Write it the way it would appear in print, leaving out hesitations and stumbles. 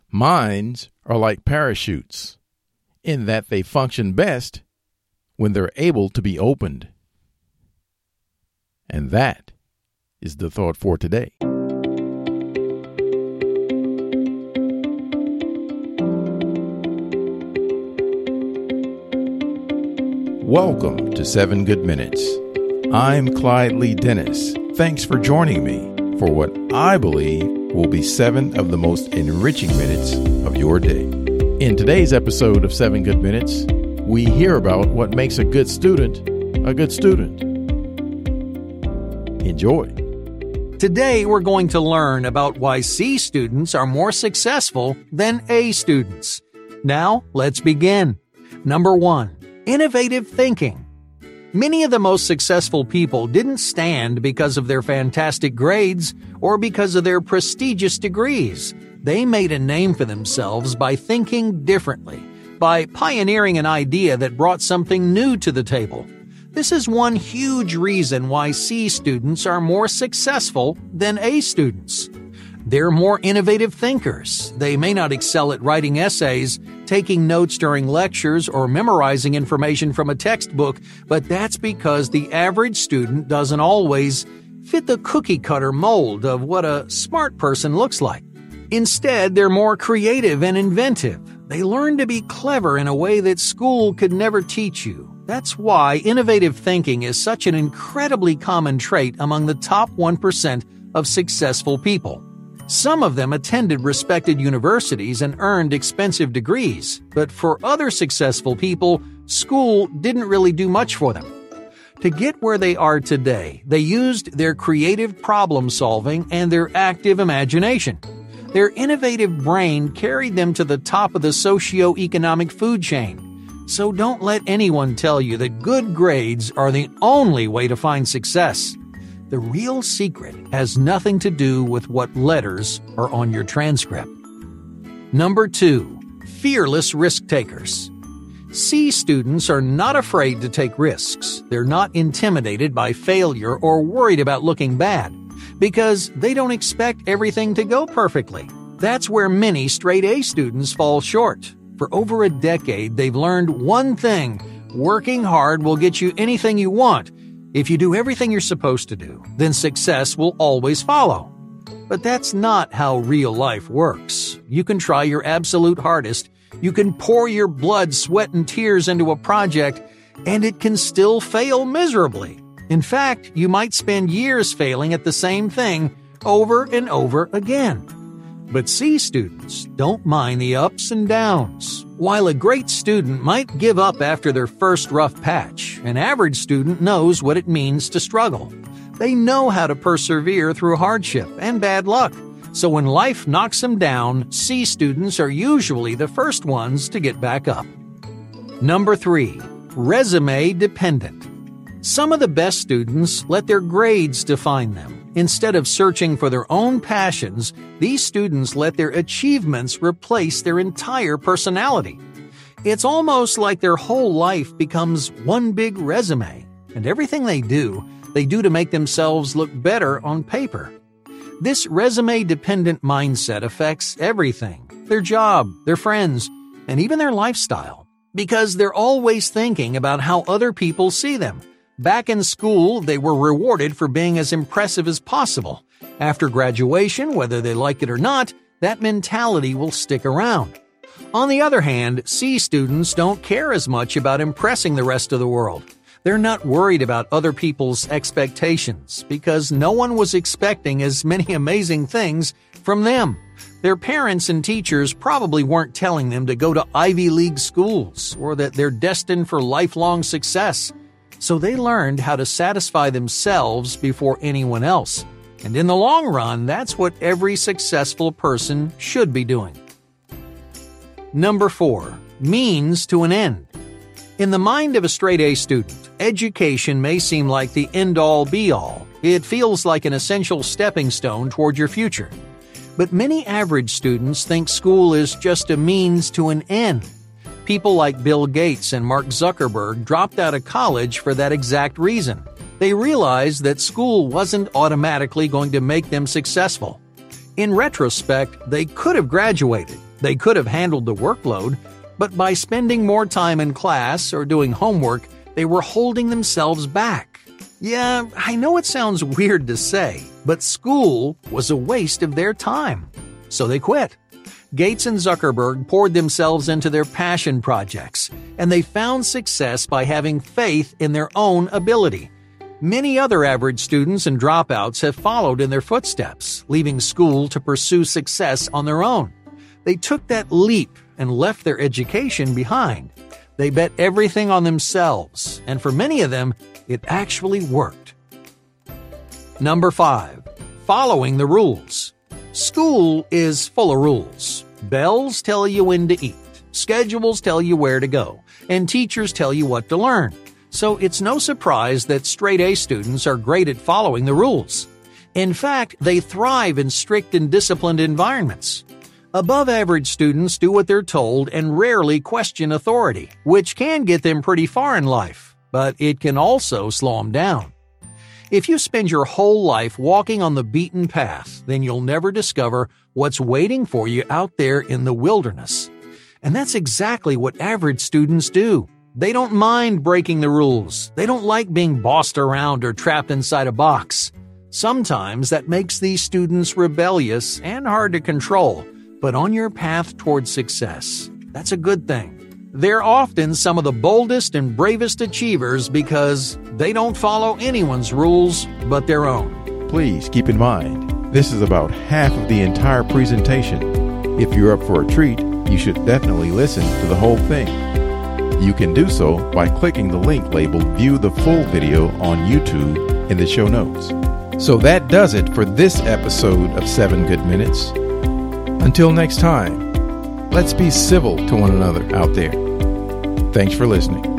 Minds are like parachutes in that they function best when they're able to be opened. And that is the thought for today. Welcome to 7 Good Minutes. I'm Clyde Lee Dennis. Thanks for joining me for what I believe will be 7 of the most enriching minutes of your day. In today's episode of 7 Good Minutes, we hear about what makes a good student a good student. Enjoy. Today, we're going to learn about why C students are more successful than A students. Now, let's begin. Number 1. Innovative thinking. Many of the most successful people didn't stand because of their fantastic grades or because of their prestigious degrees. They made a name for themselves by thinking differently, by pioneering an idea that brought something new to the table. This is one huge reason why C students are more successful than A students. They're more innovative thinkers. They may not excel at writing essays, taking notes during lectures, or memorizing information from a textbook, but that's because the average student doesn't always fit the cookie-cutter mold of what a smart person looks like. Instead, they're more creative and inventive. They learn to be clever in a way that school could never teach you. That's why innovative thinking is such an incredibly common trait among the top 1% of successful people. Some of them attended respected universities and earned expensive degrees, but for other successful people, school didn't really do much for them. To get where they are today, they used their creative problem solving and their active imagination. Their innovative brain carried them to the top of the socio-economic food chain. So don't let anyone tell you that good grades are the only way to find success. The real secret has nothing to do with what letters are on your transcript. Number 2. Fearless risk takers. C students are not afraid to take risks. They're not intimidated by failure or worried about looking bad, because they don't expect everything to go perfectly. That's where many straight A students fall short. For over a decade, they've learned one thing: working hard will get you anything you want. If you do everything you're supposed to do, then success will always follow. But that's not how real life works. You can try your absolute hardest, you can pour your blood, sweat, and tears into a project, and it can still fail miserably. In fact, you might spend years failing at the same thing over and over again. But C students don't mind the ups and downs. While a great student might give up after their first rough patch, an average student knows what it means to struggle. They know how to persevere through hardship and bad luck. So when life knocks them down, C students are usually the first ones to get back up. Number 3. Resume dependent. Some of the best students let their grades define them. Instead of searching for their own passions, these students let their achievements replace their entire personality. It's almost like their whole life becomes one big resume, and everything they do to make themselves look better on paper. This resume-dependent mindset affects everything: their job, their friends, and even their lifestyle, because they're always thinking about how other people see them. Back in school, they were rewarded for being as impressive as possible. After graduation, whether they like it or not, that mentality will stick around. On the other hand, C students don't care as much about impressing the rest of the world. They're not worried about other people's expectations because no one was expecting as many amazing things from them. Their parents and teachers probably weren't telling them to go to Ivy League schools or that they're destined for lifelong success. So they learned how to satisfy themselves before anyone else. And in the long run, that's what every successful person should be doing. Number 4. Means to an end. In the mind of a straight A student, education may seem like the end-all be-all. It feels like an essential stepping stone toward your future. But many average students think school is just a means to an end. People like Bill Gates and Mark Zuckerberg dropped out of college for that exact reason. They realized that school wasn't automatically going to make them successful. In retrospect, they could have graduated, they could have handled the workload, but by spending more time in class or doing homework, they were holding themselves back. Yeah, I know it sounds weird to say, but school was a waste of their time. So they quit. Gates and Zuckerberg poured themselves into their passion projects, and they found success by having faith in their own ability. Many other average students and dropouts have followed in their footsteps, leaving school to pursue success on their own. They took that leap and left their education behind. They bet everything on themselves, and for many of them, it actually worked. Number 5. Following the rules. School is full of rules. Bells tell you when to eat, schedules tell you where to go, and teachers tell you what to learn. So it's no surprise that straight-A students are great at following the rules. In fact, they thrive in strict and disciplined environments. Above-average students do what they're told and rarely question authority, which can get them pretty far in life, but it can also slow them down. If you spend your whole life walking on the beaten path, then you'll never discover what's waiting for you out there in the wilderness. And that's exactly what average students do. They don't mind breaking the rules. They don't like being bossed around or trapped inside a box. Sometimes that makes these students rebellious and hard to control, but on your path towards success, that's a good thing. They're often some of the boldest and bravest achievers because they don't follow anyone's rules but their own. Please keep in mind, this is about half of the entire presentation. If you're up for a treat, you should definitely listen to the whole thing. You can do so by clicking the link labeled View the Full Video on YouTube in the show notes. So that does it for this episode of 7 Good Minutes. Until next time, let's be civil to one another out there. Thanks for listening.